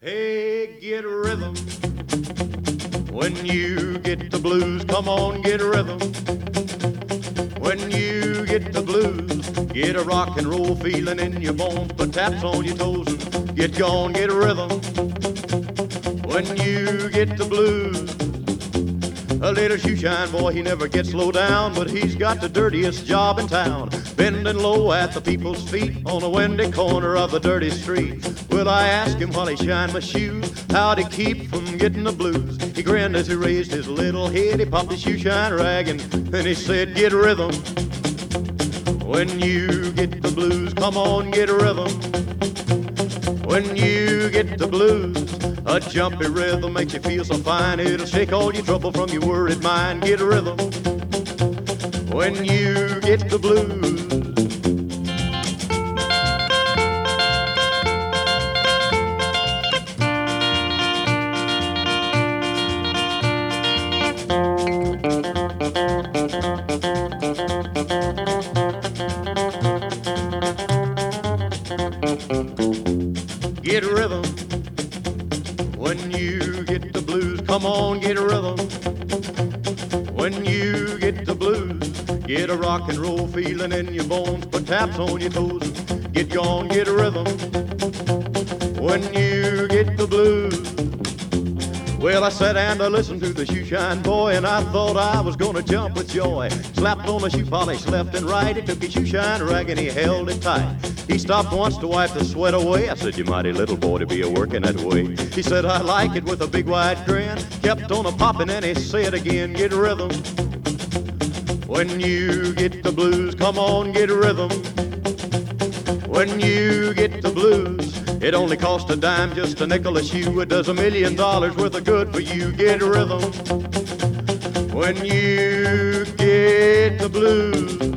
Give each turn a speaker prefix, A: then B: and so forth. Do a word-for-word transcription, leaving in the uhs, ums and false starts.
A: Hey, get rhythm. When you get the blues, come on, get rhythm. When you get the blues, get a rock and roll feeling in your bones, put taps on your toes and get gone, get rhythm. When you get the blues, a little shoeshine boy, he never gets low down, but he's got the dirtiest job in town, bending low at the people's feet on a windy corner of a dirty street. Well, I asked him while he shined my shoes, how'd he keep from getting the blues? He grinned as he raised his little head, he popped his shoeshine rag, and then he said, get rhythm. When you get the blues, come on, get rhythm. When you get the blues, a jumpy rhythm makes you feel so fine, it'll shake all your trouble from your worried mind. Get a rhythm when you get the blues. Get a rhythm when you get the blues. Come on, get a rhythm when you get the blues. Get a rock and roll feeling in your bones, put taps on your toes and get gone, get a rhythm when you get the blues. Well, I sat and I listened to the shoeshine boy, and I thought I was gonna jump with joy. Slapped on the shoe polish left and right, he took his shoeshine rag and he held it tight. He stopped once to wipe the sweat away. I said, you mighty little boy to be a-working that way. He said, I like it, with a big wide grin. Kept on a-popping and he said again, get a rhythm. When you get the blues, come on, get a rhythm. When you get the blues, it only costs a dime, just a nickel a shoe. It does a million dollars worth of good for you. Get a rhythm when you get the blues.